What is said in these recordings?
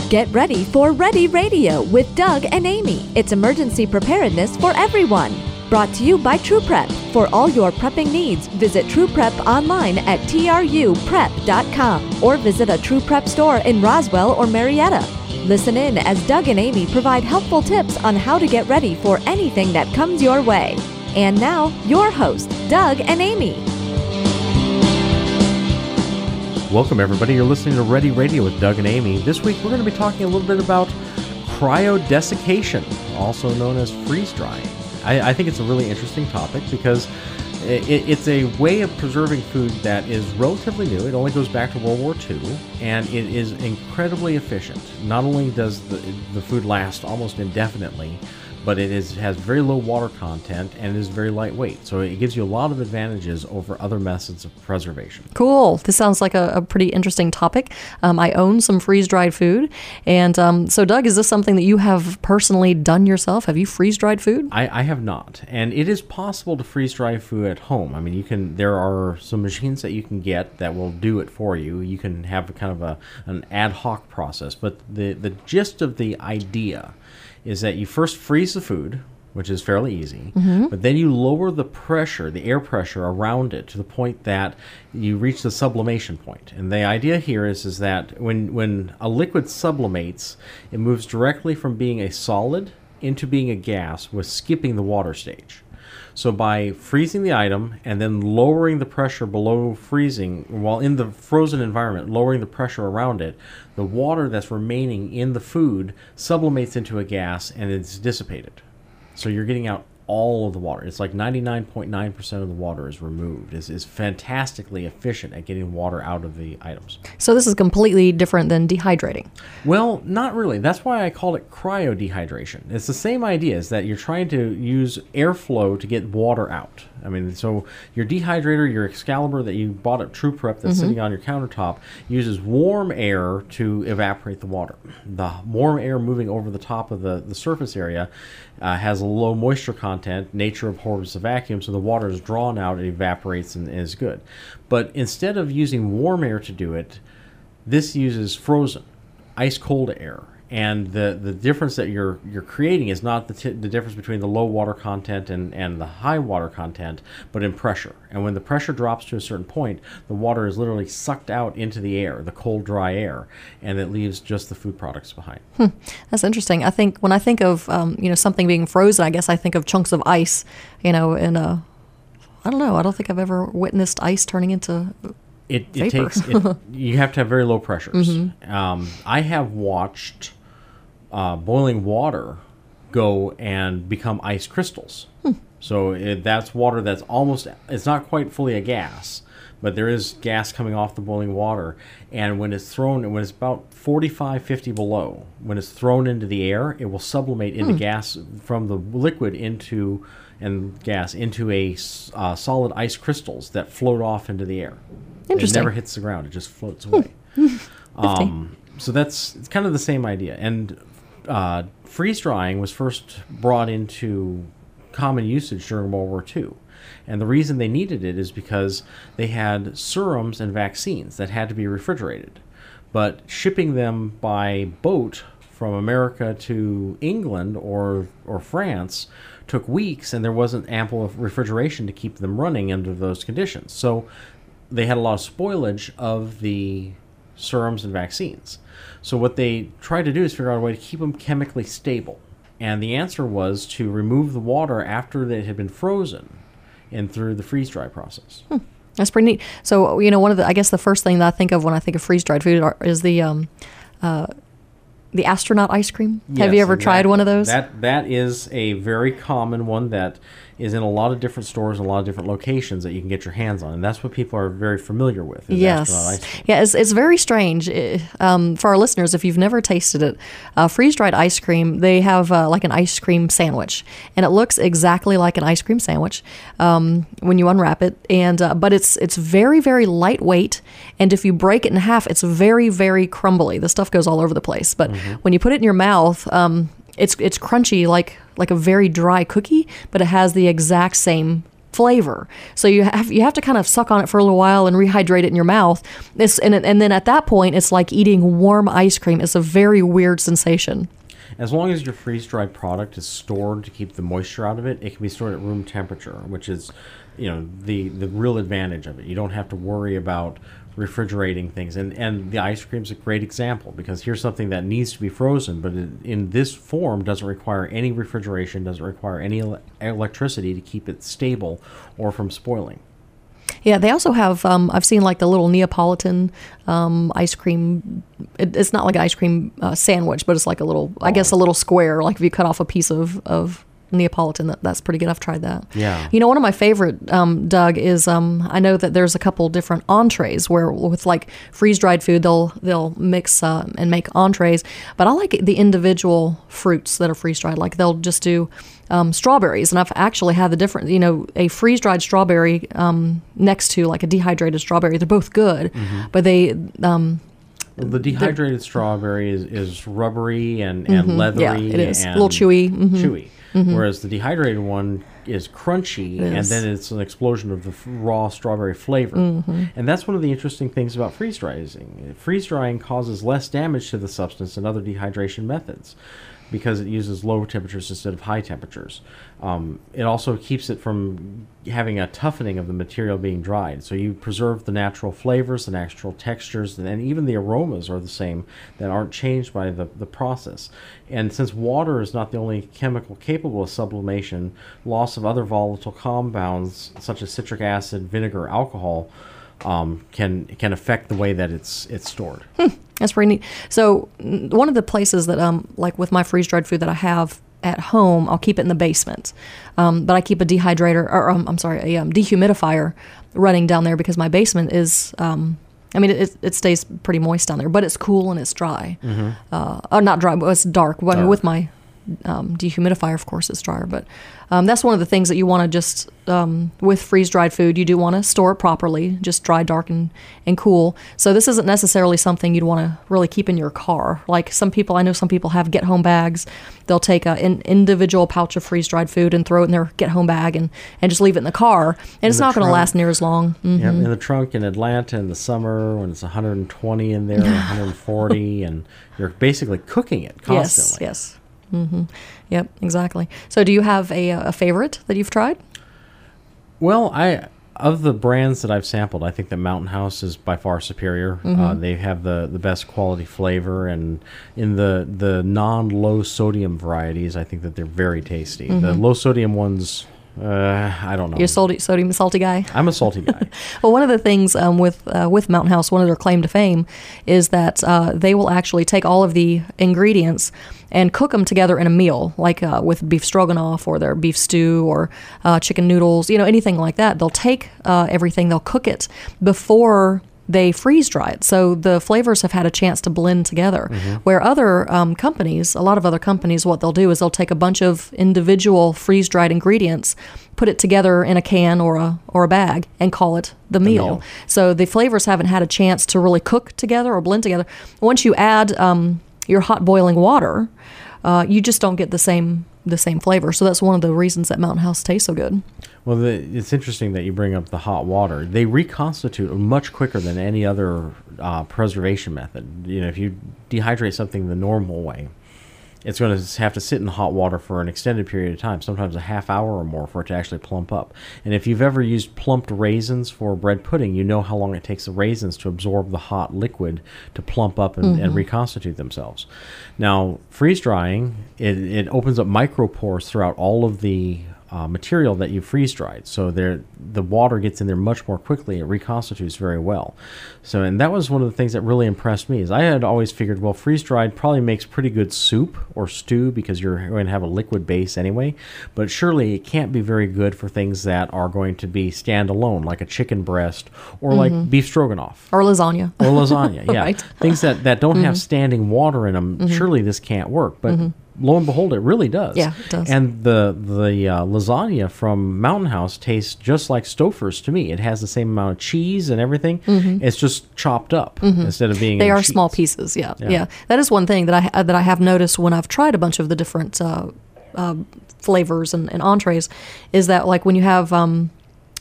Get ready for Ready Radio with Doug and Amy. It's emergency preparedness for everyone. Brought to you by True Prep. For all your prepping needs, visit True Prep online at truprep.com or visit a True Prep store in Roswell or Marietta. Listen in as Doug and Amy provide helpful tips on how to get ready for anything that comes your way. And now, your hosts, Doug and Amy. Welcome, everybody. You're listening to Ready Radio with Doug and Amy. This week, we're going to be talking a little bit about cryodesiccation, also known as freeze drying. I think it's a really interesting topic because it's a way of preserving food that is relatively new. It only goes back to World War II, and it is incredibly efficient. Not only does the food last almost indefinitely, but it has very low water content and is very lightweight. So it gives you a lot of advantages over other methods of preservation. Cool. This sounds like a pretty interesting topic. I own some freeze-dried food. And so, Doug, is this something that you have personally done yourself? Have you freeze-dried food? I have not. And it is possible to freeze-dry food at home. I mean, there are some machines that you can get that will do it for you. You can have kind of an ad hoc process. But the gist of the idea is that you first freeze the food, which is fairly easy, but then you lower the pressure, the air pressure around it to the point that you reach the sublimation point. And the idea here is that when a liquid sublimates, it moves directly from being a solid into being a gas with skipping the water stage. So by freezing the item and then lowering the pressure below freezing, while in the frozen environment, lowering the pressure around it, the water that's remaining in the food sublimates into a gas and it's dissipated. So you're getting out all of the water. It's like 99.9% of the water is removed. It's fantastically efficient at getting water out of the items. So this is completely different than dehydrating. Well, not really. That's why I called it cryodehydration. It's the same idea, is that you're trying to use airflow to get water out. I mean, so your dehydrator, your Excalibur that you bought at True Prep that's sitting on your countertop, uses warm air to evaporate the water. The warm air moving over the top of the surface area has a low moisture content. Nature abhors the vacuum, so the water is drawn out, it evaporates, and is good. But instead of using warm air to do it, this uses frozen, ice-cold air. And the difference that you're creating is not the difference between the low water content and the high water content, but in pressure. And when the pressure drops to a certain point, the water is literally sucked out into the air, the cold, dry air, and it leaves just the food products behind. That's interesting. I think when I think of something being frozen, I guess I think of chunks of ice, in a, I don't know. I don't think I've ever witnessed ice turning into It vapor. takes. You have to have very low pressures. I have watched boiling water go and become ice crystals. So that's water that's almost. It's not quite fully a gas, but there is gas coming off the boiling water. And when it's about 45, 50 below, when it's thrown into the air, it will sublimate into gas from the liquid into a solid ice crystals that float off into the air. Interesting. It never hits the ground. It just floats away. So it's kind of the same idea. And freeze drying was first brought into common usage during World War II. And the reason they needed it is because they had serums and vaccines that had to be refrigerated. But shipping them by boat from America to England or France took weeks, and there wasn't ample refrigeration to keep them running under those conditions. So they had a lot of spoilage of the serums and vaccines. So what they tried to do is figure out a way to keep them chemically stable. And the answer was to remove the water after they had been frozen and through the freeze-dry process. That's pretty neat. So, I guess the first thing that I think of when I think of freeze-dried food is the astronaut ice cream. Yes, have you ever tried one of those? That is a very common one that is in a lot of different stores and a lot of different locations that you can get your hands on, and that's what people are very familiar with. Yes, yeah, it's very strange. For our listeners, if you've never tasted it, freeze-dried ice cream, they have like an ice cream sandwich, and it looks exactly like an ice cream sandwich when you unwrap it, and but it's very, very lightweight, and if you break it in half, it's very, very crumbly. The stuff goes all over the place, but when you put it in your mouth, it's crunchy like a very dry cookie, but it has the exact same flavor. So you have to kind of suck on it for a little while and rehydrate it in your mouth. And then at that point, it's like eating warm ice cream. It's a very weird sensation. As long as your freeze-dried product is stored to keep the moisture out of it, it can be stored at room temperature, which is, the real advantage of it. You don't have to worry about refrigerating things. And the ice cream's a great example, because here's something that needs to be frozen, but in this form doesn't require any refrigeration, doesn't require any electricity to keep it stable or from spoiling. Yeah, they also have, I've seen like the little Neapolitan ice cream. It's not like an ice cream sandwich, but it's like a little, I guess a little square, like if you cut off a piece of Neapolitan, that's pretty good. I've tried that. Yeah. One of my favorite, Doug, is I know that there's a couple different entrees where with like freeze-dried food, they'll mix and make entrees, but I like the individual fruits that are freeze-dried. Like they'll just do strawberries, and I've actually had the different, a freeze-dried strawberry next to like a dehydrated strawberry. They're both good, but they the dehydrated strawberry is rubbery and leathery. Yeah, it is. And a little chewy. Chewy. Whereas the dehydrated one is crunchy, and then it's an explosion of the raw strawberry flavor. And that's one of the interesting things about freeze-drying. Freeze-drying causes less damage to the substance than other dehydration methods, because it uses low temperatures instead of high temperatures. It also keeps it from having a toughening of the material being dried. So you preserve the natural flavors, the natural textures, and even the aromas are the same, that aren't changed by the process. And since water is not the only chemical capable of sublimation, loss of other volatile compounds such as citric acid, vinegar, alcohol can affect the way that it's stored. That's pretty neat. So one of the places that like with my freeze-dried food that I have at home, I'll keep it in the basement. But I keep a dehydrator, or a dehumidifier running down there, because my basement is, it stays pretty moist down there, but it's cool and it's dry. Or not dry, but it's dark. With my dehumidifier, of course, it's drier. But that's one of the things that you want to just, with freeze-dried food, you do want to store it properly, just dry, dark, and cool. So this isn't necessarily something you'd want to really keep in your car. Like I know some people have get-home bags. They'll take an individual pouch of freeze-dried food and throw it in their get-home bag and just leave it in the car. And it's not going to last near as long. Yeah, in the trunk in Atlanta in the summer when it's 120 in there, 140, and you're basically cooking it constantly. Yes. Yep, exactly. So do you have a favorite that you've tried? Well, of the brands that I've sampled, I think that Mountain House is by far superior. They have the best quality flavor, and in the non-low sodium varieties, I think that they're very tasty. The low sodium ones, I don't know. You're a sodium salty guy? I'm a salty guy. Well, one of the things with Mountain House, one of their claim to fame is that they will actually take all of the ingredients and cook them together in a meal, like with beef stroganoff or their beef stew or chicken noodles, anything like that. They'll take everything, they'll cook it before they freeze dry it. So the flavors have had a chance to blend together. Where other companies, a lot of other companies, what they'll do is they'll take a bunch of individual freeze-dried ingredients, put it together in a can or a bag, and call it the meal. So the flavors haven't had a chance to really cook together or blend together. Once you add your hot boiling water, you just don't get the same flavor. So that's one of the reasons that Mountain House tastes so good. Well, it's interesting that you bring up the hot water. They reconstitute much quicker than any other preservation method. If you dehydrate something the normal way, it's going to have to sit in hot water for an extended period of time, sometimes a half hour or more, for it to actually plump up. And if you've ever used plumped raisins for bread pudding, you know how long it takes the raisins to absorb the hot liquid to plump up and reconstitute themselves. Now, freeze-drying, it opens up micropores throughout all of the material that you freeze-dried. So the water gets in there much more quickly. It reconstitutes very well. And that was one of the things that really impressed me, is I had always figured, well, freeze-dried probably makes pretty good soup or stew because you're going to have a liquid base anyway, but surely it can't be very good for things that are going to be standalone, like a chicken breast or like beef stroganoff. Or lasagna. Yeah. Right. Things that don't have standing water in them, surely this can't work. But lo and behold, it really does. Yeah, it does. And the lasagna from Mountain House tastes just like Stouffer's to me. It has the same amount of cheese and everything. It's just chopped up instead of being. They are sheets. small pieces. Yeah. That is one thing that I have noticed when I've tried a bunch of the different flavors and entrees, is that like when you have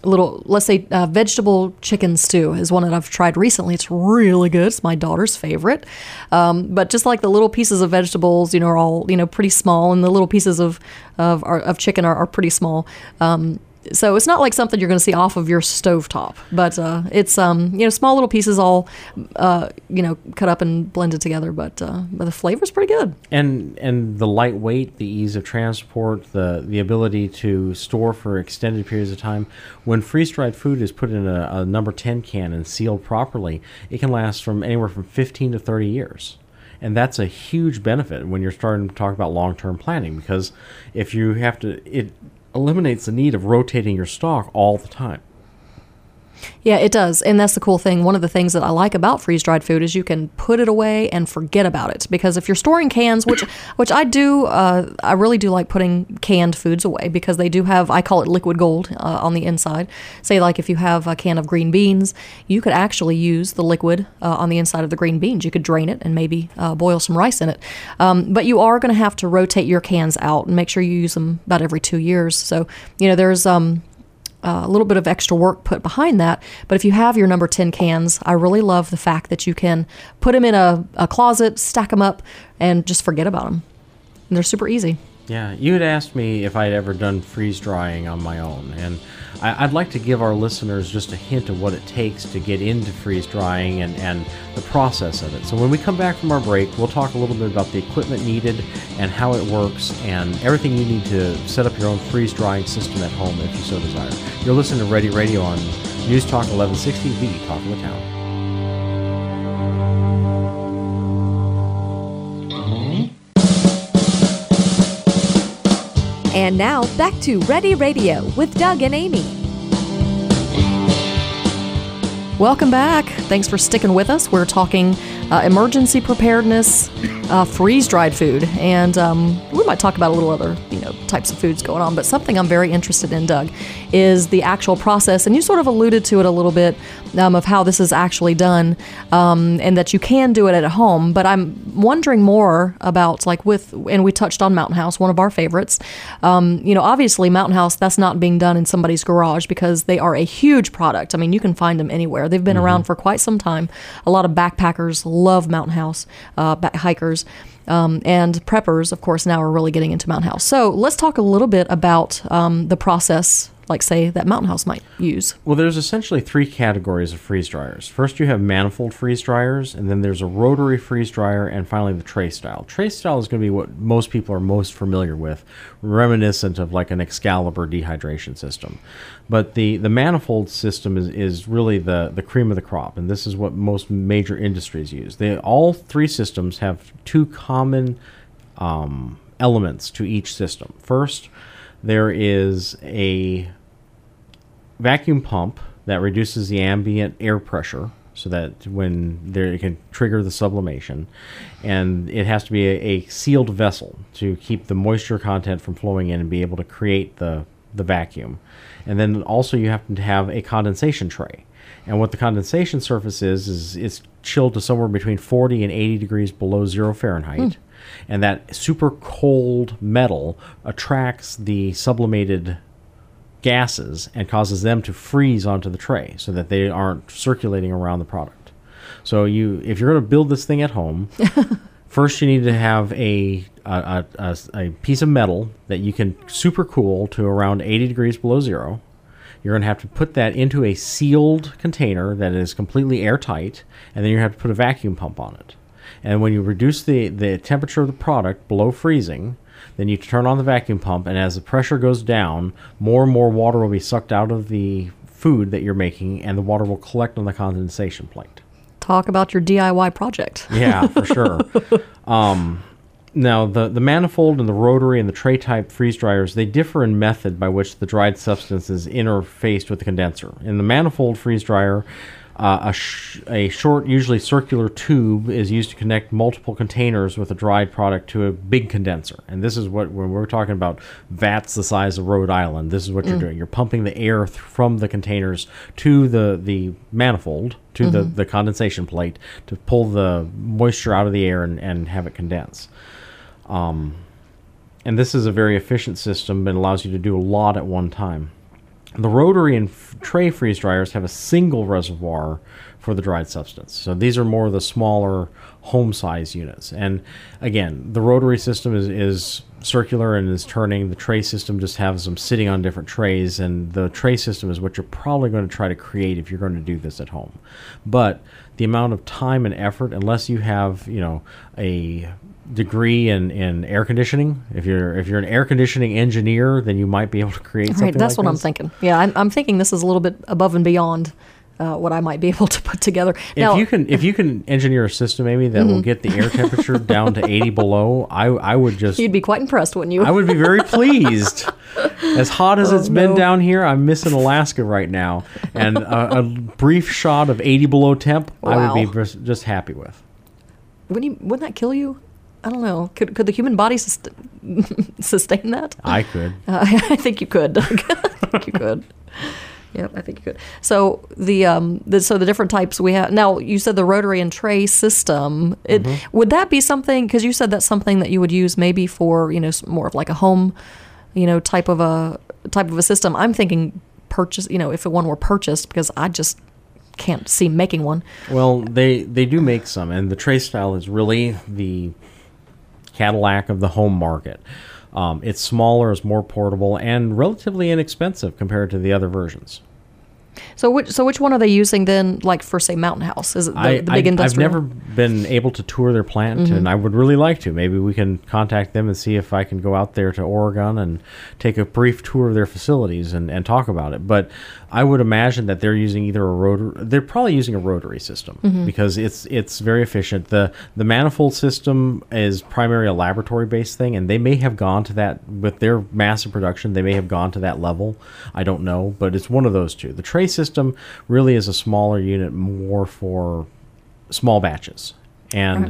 little, let's say, vegetable chicken stew is one that I've tried recently. It's really good. It's my daughter's favorite. But just like the little pieces of vegetables, are all, pretty small, and the little pieces of chicken are pretty small. So it's not like something you're going to see off of your stovetop, but it's small little pieces all cut up and blended together. But the flavor's pretty good. And the lightweight, the ease of transport, the ability to store for extended periods of time. When freeze-dried food is put in a number 10 can and sealed properly, it can last from anywhere from 15 to 30 years. And that's a huge benefit when you're starting to talk about long-term planning, because if you have to, it eliminates the need of rotating your stock all the time. Yeah, it does. And that's the cool thing. One of the things that I like about freeze-dried food is you can put it away and forget about it. Because if you're storing cans, which I do, I really do like putting canned foods away, because they do have, I call it liquid gold on the inside. Say like if you have a can of green beans, you could actually use the liquid on the inside of the green beans. You could drain it and maybe boil some rice in it. But you are going to have to rotate your cans out and make sure you use them about every 2 years. So, there's a little bit of extra work put behind that. But if you have your number 10 cans, I really love the fact that you can put them in a closet, stack them up, and just forget about them. And they're super easy. Yeah, you had asked me if I'd ever done freeze drying on my own, and I'd like to give our listeners just a hint of what it takes to get into freeze drying and the process of it. So when we come back from our break, we'll talk a little bit about the equipment needed and how it works and everything you need to set up your own freeze drying system at home if you so desire. You're listening to Ready Radio on News Talk 1160, the Talk of the Town. And now, back to Ready Radio with Doug and Amy. Welcome back. Thanks for sticking with us. We're talking emergency preparedness, freeze-dried food, and we might talk about a little other, types of foods going on. But something I'm very interested in, Doug, is the actual process. And you sort of alluded to it a little bit of how this is actually done, and that you can do it at home. But I'm wondering more about and we touched on Mountain House, one of our favorites. Obviously Mountain House, that's not being done in somebody's garage because they are a huge product. I mean, you can find them anywhere. They've been around for quite some time. A lot of backpackers love Mountain House, hikers. And preppers, of course, now are really getting into Mountain House. So let's talk a little bit about the process, say, that Mountain House might use. Well, there's essentially 3 categories of freeze dryers. First, you have manifold freeze dryers, and then there's a rotary freeze dryer, and finally the tray style. Tray style is going to be what most people are most familiar with, reminiscent of like an Excalibur dehydration system. But the manifold system is really the cream of the crop, and this is what most major industries use. All 3 systems have 2 common elements to each system. First, there is a vacuum pump that reduces the ambient air pressure so that it can trigger the sublimation. And it has to be a sealed vessel to keep the moisture content from flowing in and be able to create the vacuum. And then also you have to have a condensation tray. And what the condensation surface is it's chilled to somewhere between 40 and 80 degrees below 0 Fahrenheit. And that super cold metal attracts the sublimated gases and causes them to freeze onto the tray so that they aren't circulating around the product. So if you're going to build this thing at home, first you need to have a piece of metal that you can super cool to around 80 degrees below 0. You're going to have to put that into a sealed container that is completely airtight, and then you have to put a vacuum pump on it. And when you reduce the temperature of the product below freezing, then you turn on the vacuum pump, and as the pressure goes down, more and more water will be sucked out of the food that you're making, and the water will collect on the condensation plate. Talk about your DIY project. Yeah, for sure. Now, the manifold and the rotary and the tray-type freeze dryers, they differ in method by which the dried substance is interfaced with the condenser. In the manifold freeze dryer, a short, usually circular tube is used to connect multiple containers with a dried product to a big condenser. And this is when we're talking about vats the size of Rhode Island, this is what you're doing. You're pumping the air from the containers to the manifold, to the condensation plate, to pull the moisture out of the air and have it condense. And this is a very efficient system and allows you to do a lot at one time. The rotary and tray freeze dryers have a single reservoir for the dried substance. So these are more the smaller home size units. And again, the rotary system is circular and is turning. The tray system just has them sitting on different trays, and the tray system is what you're probably going to try to create if you're going to do this at home. But the amount of time and effort, unless you have, a degree in air conditioning, if you're an air conditioning engineer, then you might be able to create something Right, that's like what I'm this. thinking. Yeah, I'm thinking this is a little bit above and beyond what I might be able to put together. Now, If you can engineer a system, maybe that will get the air temperature down to 80 below, I would just you'd be quite impressed, wouldn't you? I would be very pleased. As hot as it's been no. down here, I'm missing Alaska right now, and a brief shot of 80 below temp, I Wow. would be just happy with. Wouldn't that kill you? I don't know. Could the human body sustain that? I could. I think you could, Doug. I think you could. Yep, I think you could. So the different types we have now. You said the rotary and tray system. Would that be something? Because you said that's something that you would use maybe for more of like a home, type of a system. I'm thinking purchase. If one were purchased, because I just can't see making one. Well, they do make some, and the tray style is really the Cadillac of the home market. It's smaller, it's more portable, and relatively inexpensive compared to the other versions. So which one are they using then, like for say Mountain House? Is it the big industrial? I've never been able to tour their plant, and I would really like to. Maybe we can contact them and see if I can go out there to Oregon and take a brief tour of their facilities and talk about it. But I would imagine that they're using either a rotary. They're probably using a rotary system because it's very efficient. The manifold system is primarily a laboratory based thing, and they may have gone to that with their massive production. They may have gone to that level. I don't know, but it's one of those two. The tray system really is a smaller unit, more for small batches, and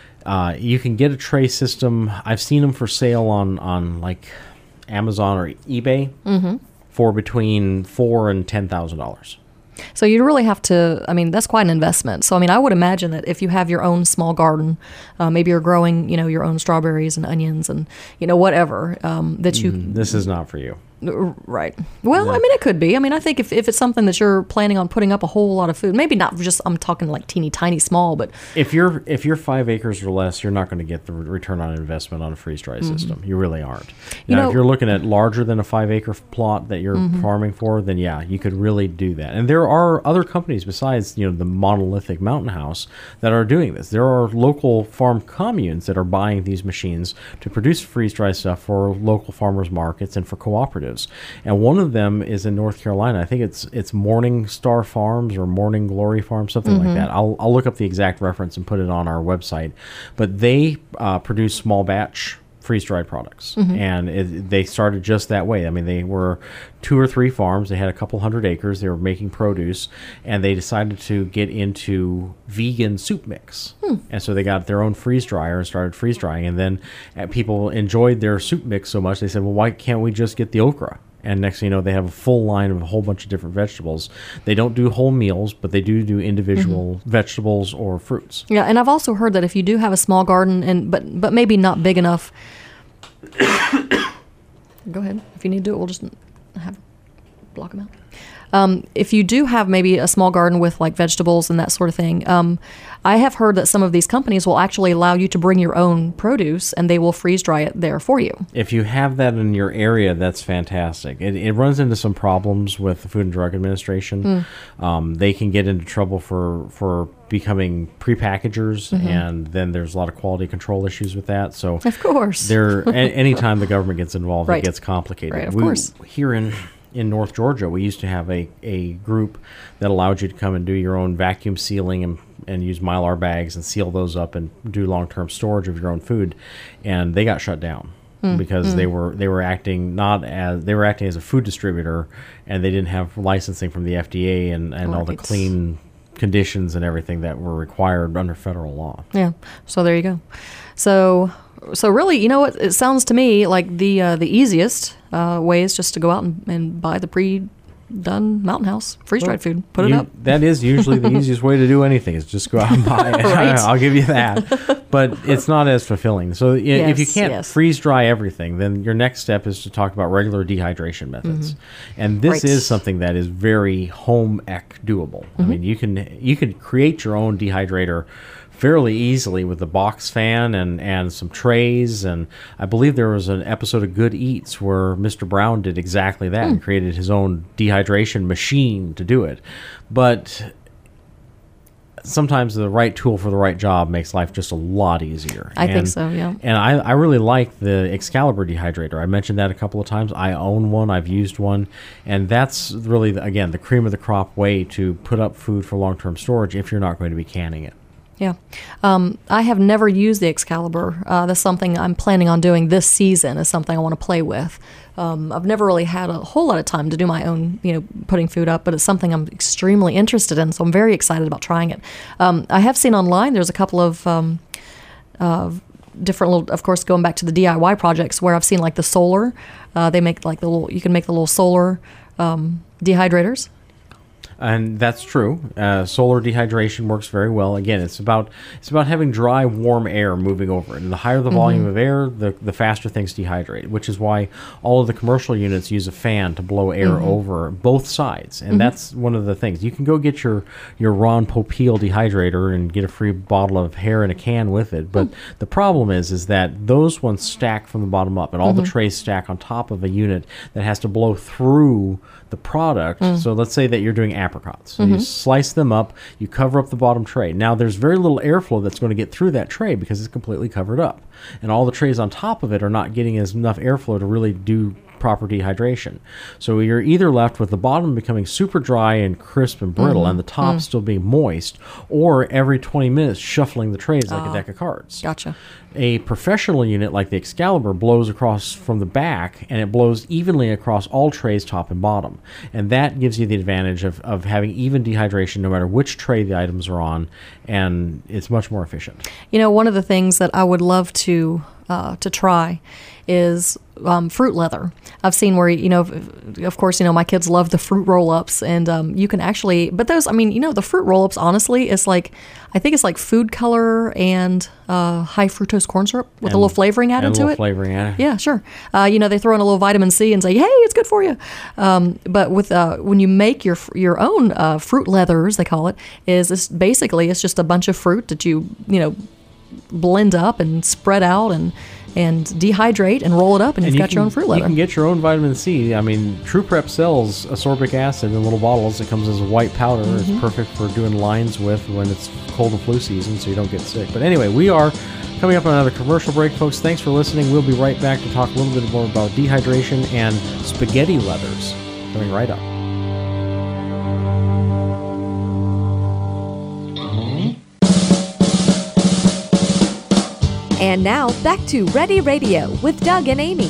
you can get a tray system. I've seen them for sale on like Amazon or eBay for between $4,000 and $10,000. So you really have to, that's quite an investment. So, I would imagine that if you have your own small garden, maybe you're growing, your own strawberries and onions and, whatever, that you... This is not for you. Right. Well, it could be. I think if it's something that you're planning on putting up a whole lot of food, maybe not just, I'm talking like teeny tiny small, but... If you're 5 acres or less, you're not going to get the return on investment on a freeze-dry system. You really aren't. Now, if you're looking at larger than a 5-acre plot that you're farming for, then yeah, you could really do that. And there are other companies besides, the monolithic Mountain House that are doing this. There are local farm communes that are buying these machines to produce freeze-dry stuff for local farmers markets and for cooperatives. And one of them is in North Carolina. I think it's Morning Star Farms or Morning Glory Farms, something like that. I'll look up the exact reference and put it on our website. But they produce small batch freeze-dried products, and they started just that way. They were 2 or 3 farms. They had a couple hundred acres. They were making produce, and they decided to get into vegan soup mix. And so they got their own freeze dryer and started freeze drying. And then people enjoyed their soup mix so much, they said, well, why can't we just get the okra? And next thing you know, they have a full line of a whole bunch of different vegetables. They don't do whole meals, but they do individual vegetables or fruits. Yeah, and I've also heard that if you do have a small garden, but maybe not big enough... Go ahead. If you need to do it, we'll just block them out. If you do have maybe a small garden with like vegetables and that sort of thing, I have heard that some of these companies will actually allow you to bring your own produce and they will freeze dry it there for you. If you have that in your area, that's fantastic. It runs into some problems with the Food and Drug Administration. They can get into trouble for becoming prepackagers, and then there's a lot of quality control issues with that. So of course, anytime the government gets involved, Right. it gets complicated. Right, of course. Here in North Georgia, we used to have a group that allowed you to come and do your own vacuum sealing and use Mylar bags and seal those up and do long-term storage of your own food, and they got shut down because they were acting as a food distributor, and they didn't have licensing from the FDA and all the Right. clean conditions and everything that were required under federal law. Yeah. So there you go. So really, it sounds to me like the easiest way is just to go out and buy the done Mountain House freeze-dried food. Put it up. That is usually the easiest way to do anything, is just go out and buy it. Right. I'll give you that. But it's not as fulfilling. So if you can't freeze dry everything, then your next step is to talk about regular dehydration methods. And this is something that is very home ec doable. I mean, you can create your own dehydrator fairly easily with a box fan and some trays. And I believe there was an episode of Good Eats where Mr. Brown did exactly that and created his own dehydration machine to do it. But sometimes the right tool for the right job makes life just a lot easier. I think so, yeah. And I really like the Excalibur dehydrator. I mentioned that a couple of times. I own one. I've used one. And that's really, again, the cream of the crop way to put up food for long-term storage if you're not going to be canning it. Yeah. I have never used the Excalibur. That's something I'm planning on doing this season, is something I want to play with. I've never really had a whole lot of time to do my own, putting food up, but it's something I'm extremely interested in, so I'm very excited about trying it. I have seen online, there's a couple of different little, of course, going back to the DIY projects, where I've seen like the solar, they make like you can make the little solar dehydrators. And that's true. Solar dehydration works very well. Again, it's about having dry, warm air moving over it. And the higher the volume of air, the faster things dehydrate, which is why all of the commercial units use a fan to blow air over both sides. And that's one of the things. You can go get your Ron Popeil dehydrator and get a free bottle of hair in a can with it. But the problem is that those ones stack from the bottom up, and all the trays stack on top of a unit that has to blow through the product. So let's say that you're doing apricots. So you slice them up, you cover up the bottom tray. Now there's very little airflow that's going to get through that tray because it's completely covered up. And all the trays on top of it are not getting enough airflow to really do proper dehydration. So you're either left with the bottom becoming super dry and crisp and brittle and the top still being moist, or every 20 minutes shuffling the trays like a deck of cards. Gotcha. A professional unit like the Excalibur blows across from the back, and it blows evenly across all trays, top and bottom. And that gives you the advantage of having even dehydration no matter which tray the items are on, and it's much more efficient. One of the things that I would love to try is fruit leather. I've seen where, of course, my kids love the fruit roll-ups, and you can actually, but those, the fruit roll-ups, honestly, is like, I think it's like food color and high fructose corn syrup with a little flavoring added to it. Flavoring added. Yeah, sure. They throw in a little vitamin C and say, hey, it's good for you. But with when you make your own fruit leathers, they call it, it's just a bunch of fruit that you blend up and spread out and dehydrate and roll it up, and you've got your own fruit leather. You can get your own vitamin C. True Prep sells ascorbic acid in little bottles. It comes as a white powder. It's perfect for doing lines with when it's cold and flu season, so you don't get sick. But anyway, we are coming up on another commercial break, folks. Thanks for listening. We'll be right back to talk a little bit more about dehydration and spaghetti leathers. Coming right up. And now, back to Ready Radio with Doug and Amy.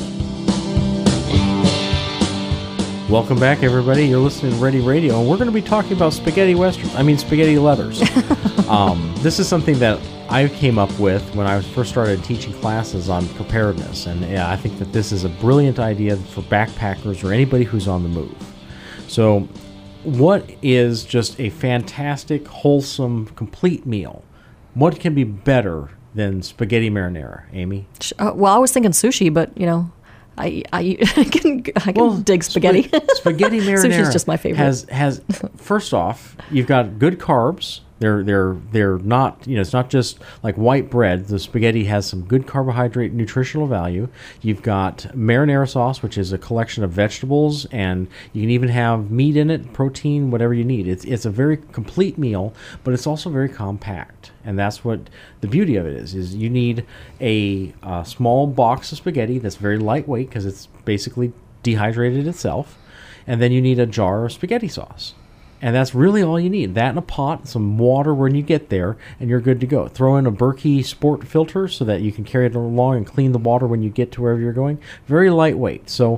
Welcome back, everybody. You're listening to Ready Radio, and we're going to be talking about spaghetti leathers. This is something that I came up with when I first started teaching classes on preparedness, and I think that this is a brilliant idea for backpackers or anybody who's on the move. So, what is just a fantastic, wholesome, complete meal? What can be better than spaghetti marinara, Amy? Well, I was thinking sushi, but I can dig spaghetti. Spaghetti marinara. Sushi's just my favorite. Has first off, you've got good carbs. They're not, it's not just like white bread. The spaghetti has some good carbohydrate nutritional value. You've got marinara sauce, which is a collection of vegetables, and you can even have meat in it, protein, whatever you need. It's a very complete meal, but it's also very compact. And that's what the beauty of it is you need a small box of spaghetti that's very lightweight because it's basically dehydrated itself. And then you need a jar of spaghetti sauce. And that's really all you need. That and a pot, some water when you get there, and you're good to go. Throw in a Berkey Sport filter so that you can carry it along and clean the water when you get to wherever you're going. Very lightweight. So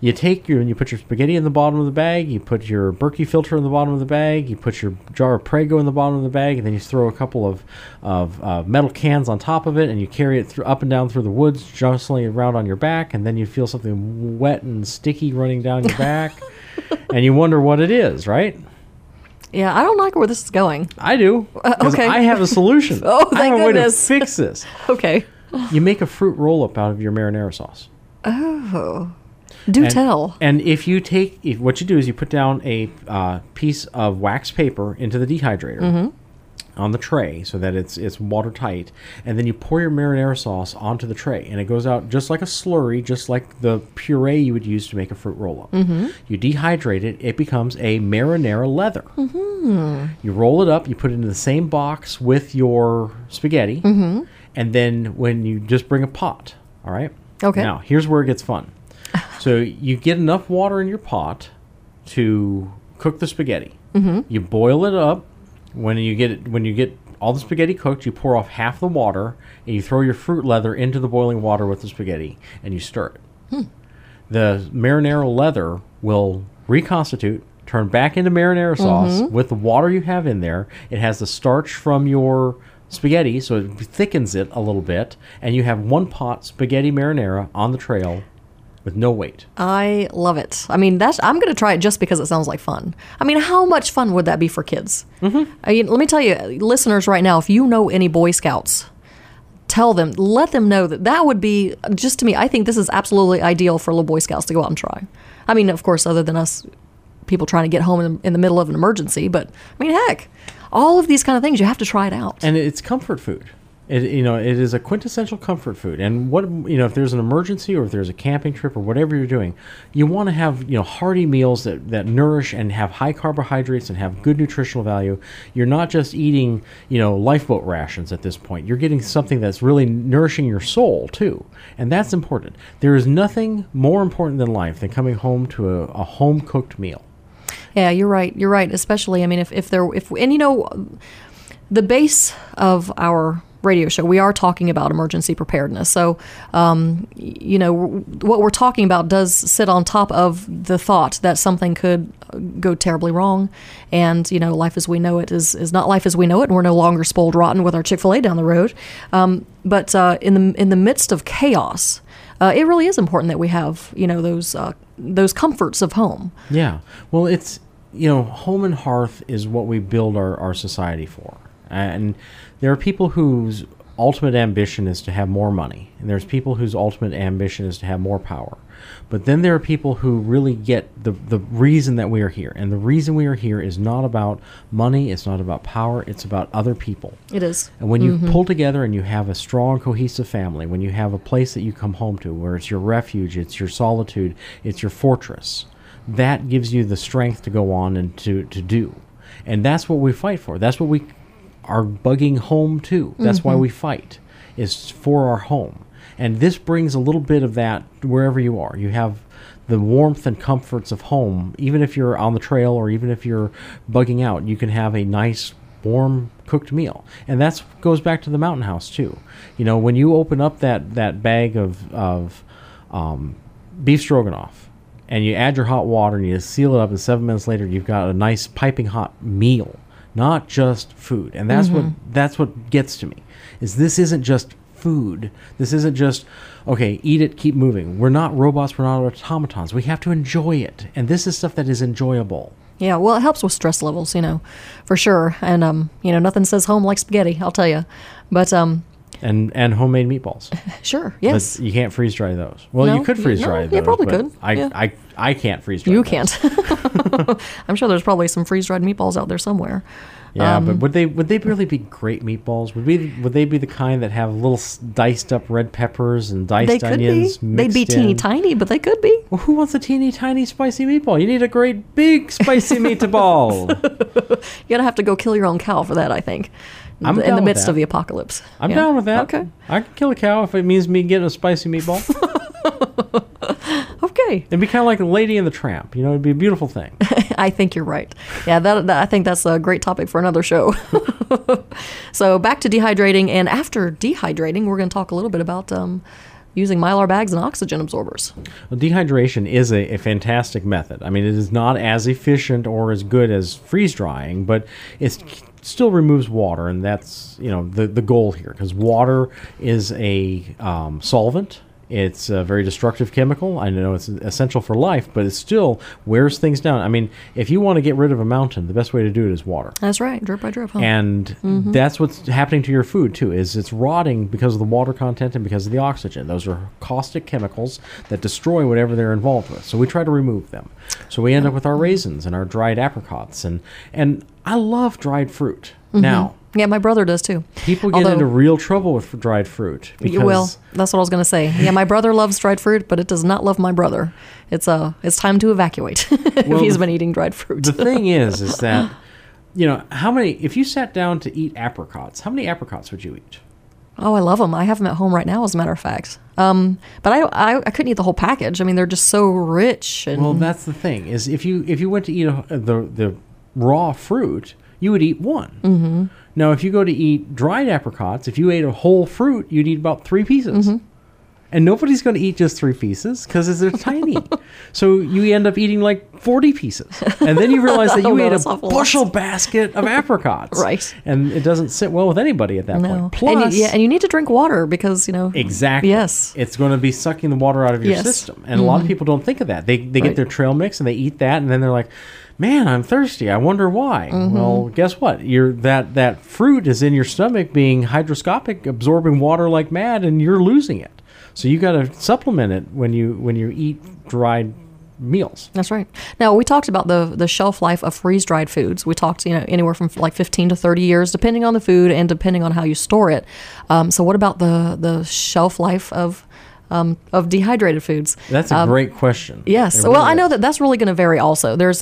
you put your spaghetti in the bottom of the bag, you put your Berkey filter in the bottom of the bag, you put your jar of Prego in the bottom of the bag, and then you throw a couple of metal cans on top of it, and you carry it up and down through the woods, jostling around on your back, and then you feel something wet and sticky running down your back, and you wonder what it is, right? Yeah, I don't like where this is going. I do. Okay. I have a solution. Oh, I thank have a way to goodness. fix this. Okay. You make a fruit roll-up out of your marinara sauce. Oh. Do tell. And what you do is you put down a piece of wax paper into the dehydrator on the tray so that it's watertight, and then you pour your marinara sauce onto the tray, and it goes out just like a slurry, just like the puree you would use to make a fruit roll-up. You dehydrate it, it becomes a marinara leather. You roll it up, you put it into the same box with your spaghetti, and then when you just bring a pot, all right? Okay. Now, here's where it gets fun. So you get enough water in your pot to cook the spaghetti. You boil it up. When you get all the spaghetti cooked, you pour off half the water, and you throw your fruit leather into the boiling water with the spaghetti, and you stir it. The marinara leather will reconstitute, turn back into marinara sauce with the water you have in there. It has the starch from your spaghetti, so it thickens it a little bit, and you have one pot spaghetti marinara on the trail with no weight. I love it. I mean, I'm going to try it just because it sounds like fun. I mean, how much fun would that be for kids? Let me tell you, listeners right now, if you know any Boy Scouts, let them know that would be, just to me, I think this is absolutely ideal for little Boy Scouts to go out and try. I mean, of course, other than us people trying to get home in the middle of an emergency, but I mean, heck, all of these kind of things, you have to try it out. And it's comfort food. It is a quintessential comfort food. And if there's an emergency or if there's a camping trip or whatever you're doing, you want to have, hearty meals that nourish and have high carbohydrates and have good nutritional value. You're not just eating, lifeboat rations at this point. You're getting something that's really nourishing your soul too. And that's important. There is nothing more important than life than coming home to a home-cooked meal. Yeah, you're right. You're right. Especially, I mean, the base of our radio show, we are talking about emergency preparedness. So, what we're talking about does sit on top of the thought that something could go terribly wrong. And, life as we know it is not life as we know it. And we're no longer spoiled rotten with our Chick-fil-A down the road. But in the midst of chaos, it really is important that we have, those comforts of home. Yeah. Well, it's, home and hearth is what we build our society for. And there are people whose ultimate ambition is to have more money. And there's people whose ultimate ambition is to have more power. But then there are people who really get the reason that we are here. And the reason we are here is not about money. It's not about power. It's about other people. It is. And when you pull together and you have a strong, cohesive family, when you have a place that you come home to where it's your refuge, it's your solitude, it's your fortress, that gives you the strength to go on and to do. And that's what we fight for. That's what we are bugging home to. That's why we fight, is for our home. And this brings a little bit of that wherever you are. You have the warmth and comforts of home. Even if you're on the trail or even if you're bugging out, you can have a nice, warm, cooked meal. And that goes back to the mountain house, too. When you open up that bag of beef stroganoff, and you add your hot water and you seal it up, and 7 minutes later you've got a nice piping hot meal, not just food. And that's what gets to me. This isn't just food. This isn't just, okay, eat it, keep moving. We're not robots, we're not automatons. We have to enjoy it. And this is stuff that is enjoyable. Yeah, well, it helps with stress levels, for sure. And nothing says home like spaghetti, I'll tell you. But and homemade meatballs. Sure, yes. But you can't freeze dry those. Well, No, you could freeze dry those. You probably could. I can't freeze dry. You those. can't. I'm sure there's probably some freeze dried meatballs out there somewhere. Yeah, but would they really be great meatballs? Would they be the kind that have little diced up red peppers and diced onions? They'd be teeny tiny, but they could be. Well, who wants a teeny tiny spicy meatball? You need a great big spicy meatball. You're gonna have to go kill your own cow for that, I think. I'm in down the with midst that. of the apocalypse. I'm down with that. Okay. I can kill a cow if it means me getting a spicy meatball. Okay. It'd be kind of like a Lady and the Tramp. It'd be a beautiful thing. I think you're right. Yeah, I think that's a great topic for another show. So back to dehydrating, and after dehydrating, we're going to talk a little bit about using Mylar bags and oxygen absorbers. Well, dehydration is a fantastic method. I mean, it is not as efficient or as good as freeze drying, but it still removes water, and that's the goal here, because water is a solvent. It's a very destructive chemical. I know it's essential for life, but it still wears things down. I mean, if you want to get rid of a mountain, the best way to do it is water. That's right, drip by drip. Huh? And that's what's happening to your food, too, is it's rotting because of the water content and because of the oxygen. Those are caustic chemicals that destroy whatever they're involved with. So we try to remove them. So we end up with our raisins and our dried apricots. And I love dried fruit. Now, yeah, my brother does too. people get into real trouble with dried fruit. Well, that's what I was going to say. Yeah, my brother loves dried fruit, but it does not love my brother. It's time to evacuate if he's been eating dried fruit. The thing is that, if you sat down to eat apricots, how many apricots would you eat? Oh, I love them. I have them at home right now, as a matter of fact. But I couldn't eat the whole package. I mean, they're just so rich. And well, that's the thing, is if you went to eat the raw fruit, you would eat one. Mm-hmm. Now, if you go to eat dried apricots, if you ate a whole fruit, you'd eat about 3 pieces. Mm-hmm. And nobody's going to eat just 3 pieces because they're tiny. So you end up eating like 40 pieces. And then you realize that you ate a bushel basket of apricots. Right. And it doesn't sit well with anybody at that point. Plus, and you need to drink water because, Exactly. Yes. It's going to be sucking the water out of your system. And a lot of people don't think of that. They get their trail mix and they eat that, and then they're like, man, I'm thirsty. I wonder why. Mm-hmm. Well, guess what? That fruit is in your stomach being hydroscopic, absorbing water like mad, and you're losing it. So you got to supplement it when you eat dried meals. That's right. Now, we talked about the shelf life of freeze-dried foods. We talked, anywhere from like 15 to 30 years, depending on the food and depending on how you store it. So what about the shelf life of dehydrated foods? That's a great question. Yes. Really I know that's really going to vary also. There's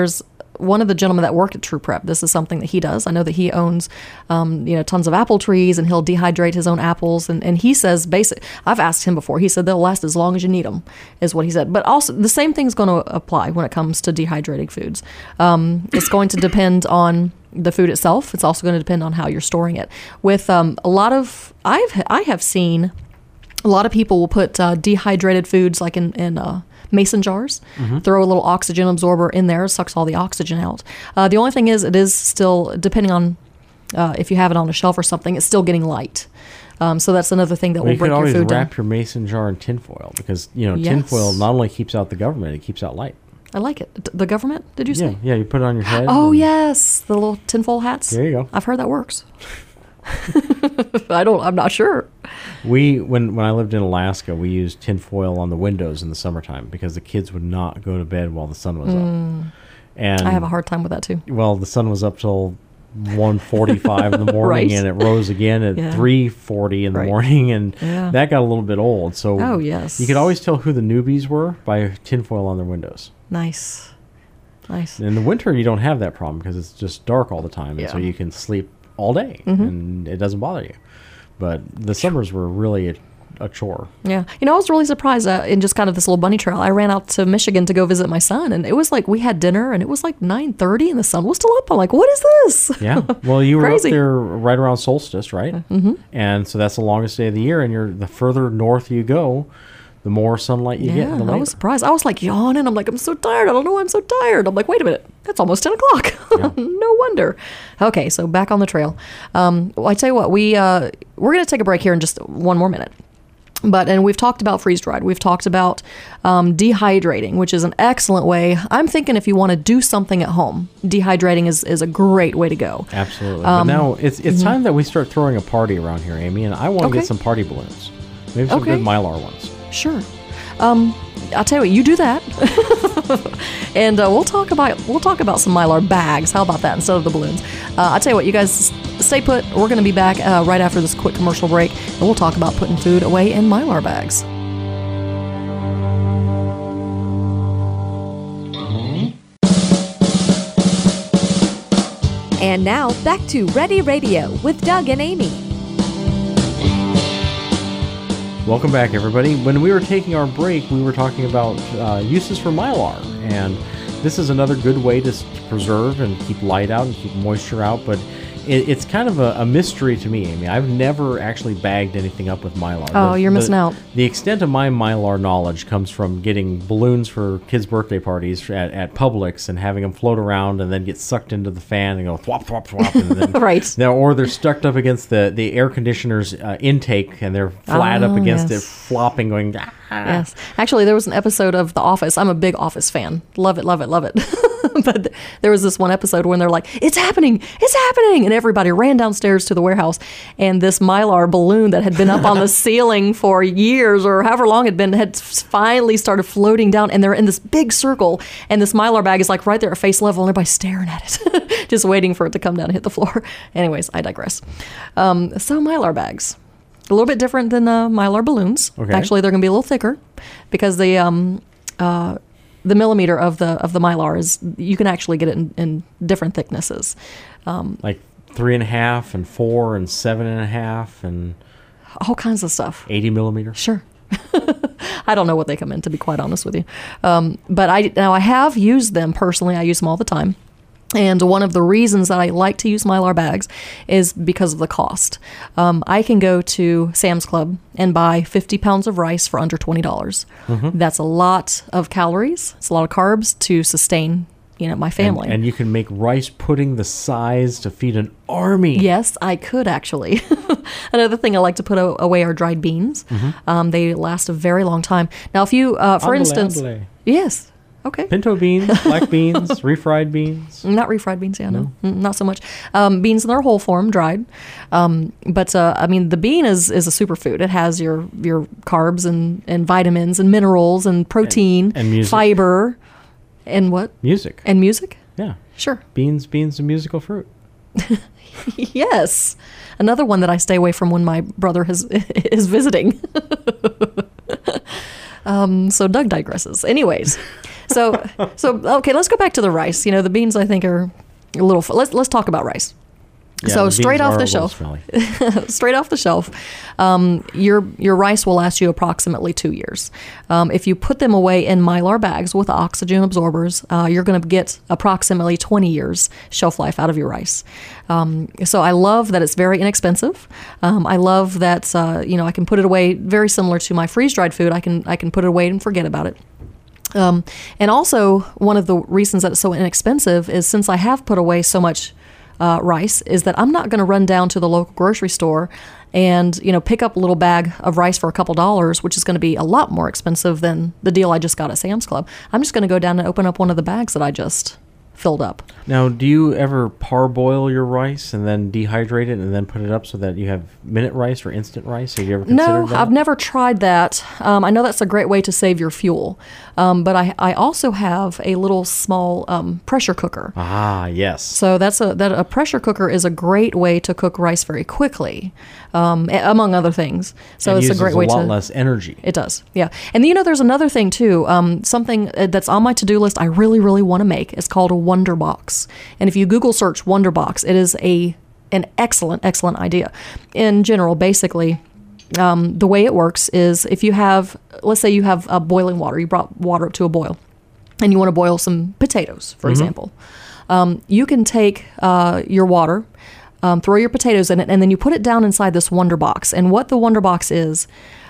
one of the gentlemen that worked at True Prep. This is something that he does. I know that he owns, tons of apple trees, and he'll dehydrate his own apples. And he says, I've asked him before. He said they'll last as long as you need them, is what he said. But also, the same thing's going to apply when it comes to dehydrating foods. It's going to depend on the food itself. It's also going to depend on how you're storing it. With a lot of, I have seen a lot of people will put dehydrated foods like in mason jars, throw a little oxygen absorber in there, sucks all the oxygen out. The only thing is, it is still, depending on if you have it on a shelf or something, it's still getting light. So that's another thing that will break your food down. You can always wrap your mason jar in tinfoil because, tinfoil not only keeps out the government, it keps out light. I like it. The government, did you say? Yeah, you put it on your head. Oh, yes. The little tinfoil hats. There you go. I've heard that works. I'm not sure. When I lived in Alaska, we used tinfoil on the windows in the summertime because the kids would not go to bed while the sun was up. And I have a hard time with that too. Well, the sun was up till 1:45 in the morning, right. And it rose again at 3:40 in the morning, and that got a little bit old. So you could always tell who the newbies were by tinfoil on their windows. Nice. In the winter, you don't have that problem because it's just dark all the time, and so you can sleep all day, and it doesn't bother you. But the summers were really a chore. Yeah. I was really surprised in just kind of this little bunny trail. I ran out to Michigan to go visit my son, and it was like we had dinner, and it was like 9:30, and the sun was still up. I'm like, what is this? Yeah. Well, you were up there right around solstice, right? Mm-hmm. And so that's the longest day of the year, and the further north you go, the more sunlight you get. I was surprised. I was like yawning. I'm like, I'm so tired. I don't know why I'm so tired. I'm like, wait a minute. It's almost 10 o'clock. Yeah. No wonder. Okay, so back on the trail. Well, I tell you what, we're going to take a break here in just one more minute. And we've talked about freeze-dried. We've talked about dehydrating, which is an excellent way. I'm thinking if you want to do something at home, dehydrating is a great way to go. Absolutely. But now it's time that we start throwing a party around here, Amy, and I want to get some party balloons. Maybe some good Mylar ones. Sure. I'll tell you what, you do that, and we'll talk about some Mylar bags. How about that instead of the balloons? I'll tell you what, you guys stay put. We're going to be back right after this quick commercial break, and we'll talk about putting food away in Mylar bags. And now back to Ready Radio with Doug and Amy. Welcome back, everybody. When we were taking our break, we were talking about uses for Mylar, and this is another good way to preserve and keep light out and keep moisture out, but it's kind of a mystery to me, Amy. I've never actually bagged anything up with Mylar. Oh, you're missing out. The extent of my Mylar knowledge comes from getting balloons for kids' birthday parties at Publix and having them float around and then get sucked into the fan and go thwop, thwop, thwop. And then, Right. Or they're stuck up against the air conditioner's intake and they're flat up against it, flopping, going, ah. Yes. Actually, there was an episode of The Office. I'm a big Office fan. Love it, love it, love it. But there was this one episode when they're like, it's happening. And everybody ran downstairs to the warehouse. And this Mylar balloon that had been up on the ceiling for years or however long it had been had finally started floating down. And they're in this big circle. And this Mylar bag is like right there at face level. And everybody's staring at it, just waiting for it to come down and hit the floor. Anyways, I digress. So Mylar bags. A little bit different than Mylar balloons. Okay. Actually, they're going to be a little thicker because the millimeter of the Mylar is, you can actually get it in different thicknesses. Like 3.5 and 4 and 7.5 and All kinds of stuff. 80 millimeters. Sure. I don't know what they come in, to be quite honest with you. But I have used them personally. I use them all the time. And one of the reasons that I like to use Mylar bags is because of the cost. I can go to Sam's Club and buy 50 pounds of rice for under $20. Mm-hmm. That's a lot of calories. It's a lot of carbs to sustain, my family. And you can make rice pudding the size to feed an army. Yes, I could actually. Another thing I like to put away are dried beans. Mm-hmm. They last a very long time. Now, if you, for instance, yes. Okay. Pinto beans, black beans, refried beans. Not refried beans, yeah, no. Not so much. Beans in their whole form, dried. But the bean is a superfood. It has your carbs and vitamins and minerals and protein and music. Fiber and what? Music. And music? Yeah. Sure. Beans, a musical fruit. Yes. Another one that I stay away from when my brother is visiting. So Doug digresses. Anyways. So okay, let's go back to the rice. The beans I think are a little. Let's talk about rice. Yeah, so straight off the shelf, your rice will last you approximately 2 years. If you put them away in Mylar bags with oxygen absorbers, you're going to get approximately 20 years shelf life out of your rice. So I love that it's very inexpensive. I love that I can put it away very similar to my freeze-dried food. I can put it away and forget about it. And also, one of the reasons that it's so inexpensive is since I have put away so much rice, is that I'm not going to run down to the local grocery store and pick up a little bag of rice for a couple dollars, which is going to be a lot more expensive than the deal I just got at Sam's Club. I'm just going to go down and open up one of the bags that I just filled up. Now, do you ever parboil your rice and then dehydrate it and then put it up so that you have minute rice or instant rice? Have you ever considered that? I've never tried that. I know that's a great way to save your fuel. But I also have a little small pressure cooker. Ah, yes. So a pressure cooker is a great way to cook rice very quickly, among other things. So it's a great way to. It uses a lot less energy. It does, yeah. And there's another thing too. Something that's on my to-do list I really, really want to make. It's called a Wonder Box. And if you Google search Wonder Box, it is an excellent idea. In general, basically, the way it works is if you have, let's say you have boiling water, you brought water up to a boil, and you want to boil some potatoes, for example. You can take your water, throw your potatoes in it, and then you put it down inside this Wonder Box. And what the Wonder Box is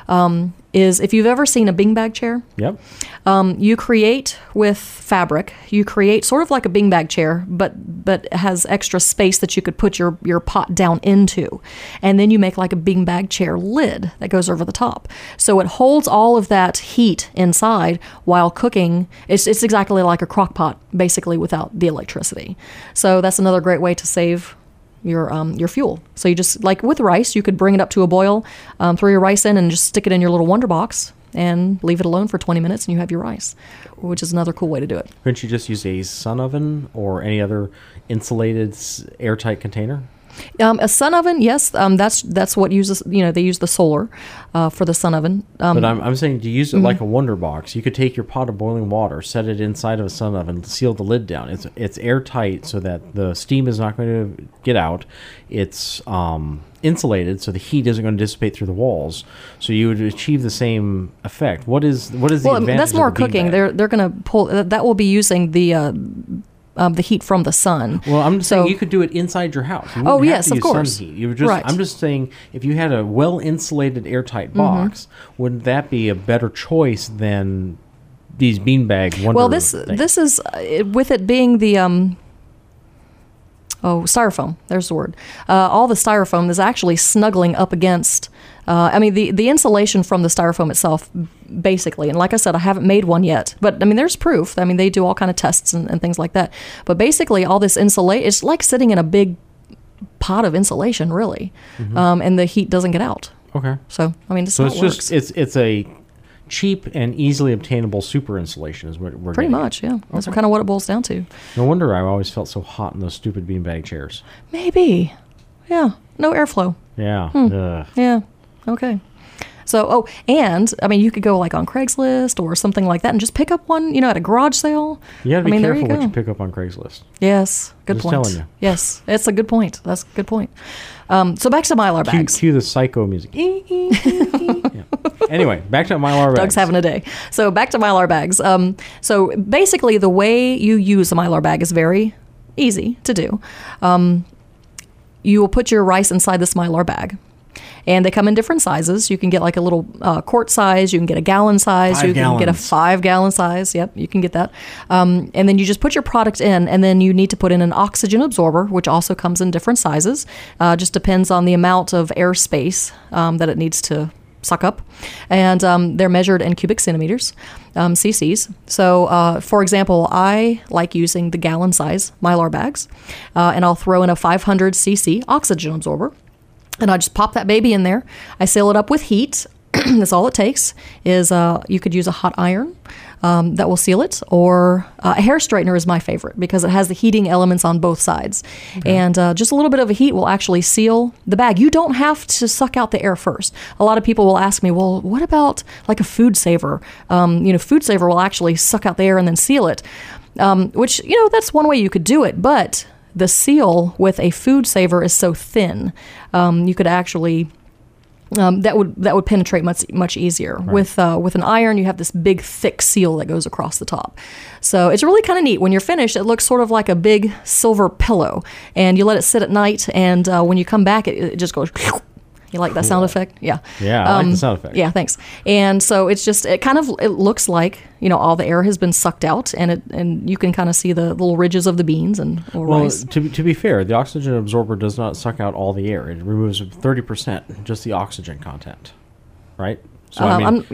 if you've ever seen a beanbag chair, yep. You create with fabric, you create sort of like a beanbag chair, but it has extra space that you could put your pot down into. And then you make like a beanbag chair lid that goes over the top. So it holds all of that heat inside while cooking. It's exactly like a crock pot, basically without the electricity. So that's another great way to save your fuel. So you just, like with rice, you could bring it up to a boil, throw your rice in and just stick it in your little Wonder Box and leave it alone for 20 minutes and you have your rice, which is another cool way to do it. Couldn't you just use a sun oven or any other insulated airtight container? A sun oven, yes, that's what uses, they use the solar for the sun oven. But I'm saying to use it like a Wonder Box. You could take your pot of boiling water, set it inside of a sun oven, seal the lid down. It's airtight so that the steam is not going to get out. It's insulated so the heat isn't going to dissipate through the walls. So you would achieve the same effect. What is the advantage? Well, that's more of the cooking. beanbag? They're going to pull. That will be using the the heat from the sun. Well, I'm just saying you could do it inside your house. You Oh, wouldn't have yes, to of use course. sun heat. You would just, Right. I'm just saying, if you had a well-insulated, airtight box, wouldn't that be a better choice than these beanbag wonder Well, this is with it being the styrofoam. There's the word. All the styrofoam is actually snuggling up against. I mean, the insulation from the styrofoam itself, basically. And like I said, I haven't made one yet. But, I mean, there's proof. I mean, they do all kind of tests and things like that. But basically, all this insulation, it's like sitting in a big pot of insulation, really. And the heat doesn't get out. Okay. So, I mean, this So is it's how it works. just, it's a cheap and easily obtainable super insulation is what we're Pretty getting. much, yeah. That's kind of what it boils down to. No wonder I always felt so hot in those stupid beanbag chairs. Maybe. Yeah. No airflow. Yeah. Ugh. Yeah. Okay. So, and I mean, you could go like on Craigslist or something like that and just pick up one, at a garage sale. You got to be I mean, there careful you what you go. pick up on Craigslist. Yes. Good Just point. telling you. Yes. It's a good point. That's a good point. So back to Mylar bags. Cue the psycho music. Yeah. Anyway, back to Mylar bags. Doug's having a day. So back to Mylar bags. So basically, the way you use a Mylar bag is very easy to do. You will put your rice inside this Mylar bag. And they come in different sizes. You can get like a little quart size. You can get a gallon size. 5 You can get a gallons. 5-gallon size. Yep, you can get that. And then you just put your product in, and then you need to put in an oxygen absorber, which also comes in different sizes. Just depends on the amount of airspace that it needs to suck up. And they're measured in cubic centimeters, cc's. So, for example, I like using the gallon size Mylar bags, and I'll throw in a 500 cc oxygen absorber. And I just pop that baby in there. I seal it up with heat. That's all it takes. Is you could use a hot iron that will seal it, or a hair straightener is my favorite because it has the heating elements on both sides. Okay. And just a little bit of a heat will actually seal the bag. You don't have to suck out the air first. A lot of people will ask me, well, what about like a food saver? Food saver will actually suck out the air and then seal it, which, that's one way you could do it. But the seal with a food saver is so thin, you could actually that would penetrate much easier. Right. With an iron, you have this big thick seal that goes across the top. So it's really kind of neat. When you're finished, it looks sort of like a big silver pillow, and you let it sit at night, and when you come back, it just goes. You like that sound effect? Yeah. Yeah, I like the sound effect. Yeah, thanks. And so it looks like, all the air has been sucked out, and you can kind of see the little ridges of the beans and rice. To be fair, the oxygen absorber does not suck out all the air. It removes 30%, just the oxygen content, right? So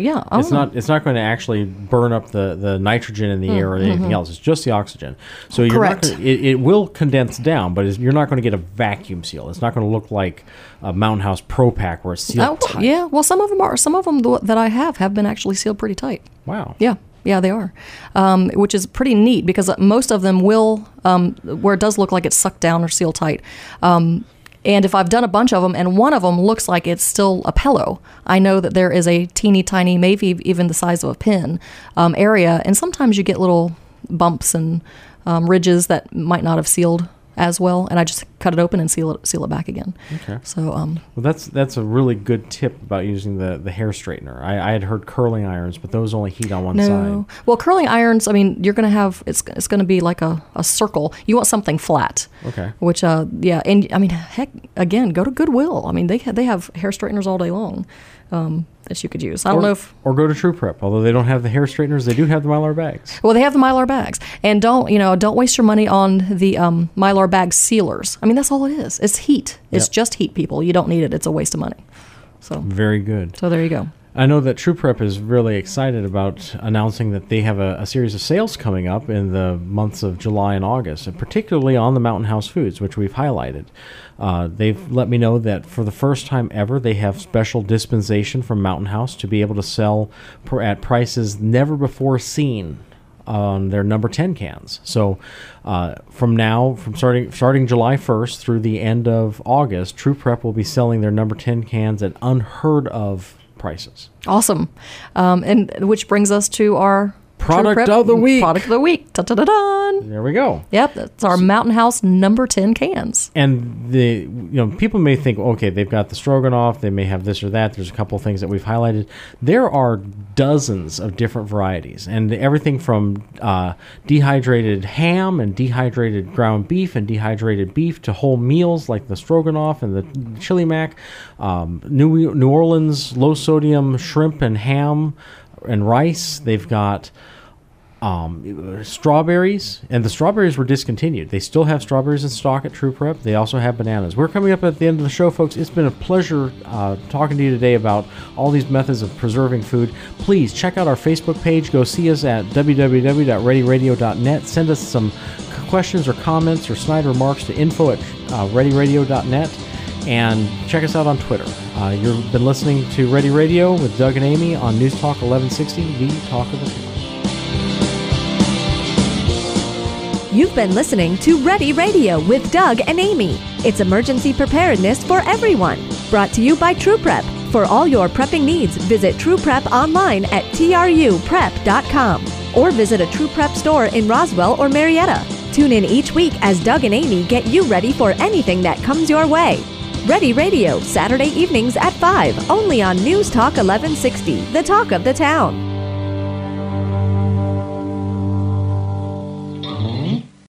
it's not going to actually burn up the nitrogen in the air or anything else. It's just the oxygen. So you're Correct. not gonna, it will condense down, but you're not going to get a vacuum seal. It's not going to look like a Mountain House Pro Pack where it's sealed tight. Yeah. Well, some of them that I have been actually sealed pretty tight. Wow. Yeah. Yeah, they are, which is pretty neat because most of them will, where it does look like it's sucked down or sealed tight. And if I've done a bunch of them and one of them looks like it's still a pillow, I know that there is a teeny tiny, maybe even the size of a pin, area. And sometimes you get little bumps and ridges that might not have sealed as well. And I just cut it open and seal it back again. Okay. So, well, that's a really good tip about using the hair straightener. I had heard curling irons, but those only heat on one side. Well, curling irons, I mean, you're going to have, it's going to be like a circle. You want something flat. Okay. Which, yeah. And I mean, heck, again, go to Goodwill. I mean, they have hair straighteners all day long that you could use. I don't know if... Or go to True Prep. Although they don't have the hair straighteners, they do have the Mylar bags. Well, they have the Mylar bags. And don't waste your money on the Mylar bag sealers. I mean, that's all it is. It's heat. It's just heat, people. You don't need it. It's a waste of money. So very good. So there you go. I know that True Prep is really excited about announcing that they have a series of sales coming up in the months of July and August, and particularly on the Mountain House foods, which we've highlighted. They've let me know that for the first time ever, they have special dispensation from Mountain House to be able to sell at prices never before seen on their number 10 cans. So from starting July 1st through the end of August, True Prep will be selling their number 10 cans at unheard of prices. Awesome. And which brings us to our Product of the week. Product of the week. Da-da-da-da. There we go. Yep, that's our Mountain House number 10 cans. And people may think, okay, they've got the stroganoff, they may have this or that. There's a couple of things that we've highlighted. There are dozens of different varieties, and everything from dehydrated ham and dehydrated ground beef and dehydrated beef to whole meals like the stroganoff and the chili mac, New Orleans low sodium shrimp and ham and rice. They've got strawberries, and the strawberries were discontinued. They still have strawberries in stock at True Prep. They also have bananas. We're coming up at the end of the show, folks. It's been a pleasure talking to you today about all these methods of preserving food. Please check out our Facebook page. Go see us at www.readyradio.net. Send us some questions or comments or snide remarks to info@readyradio.net. And check us out on Twitter. You've been listening to Ready Radio with Doug and Amy on News Talk 1160, the talk of the town. You've been listening to Ready Radio with Doug and Amy. It's emergency preparedness for everyone. Brought to you by True Prep. For all your prepping needs, visit True Prep online at truprep.com or visit a True Prep store in Roswell or Marietta. Tune in each week as Doug and Amy get you ready for anything that comes your way. Ready Radio, Saturday evenings at 5, only on News Talk 1160, the talk of the town.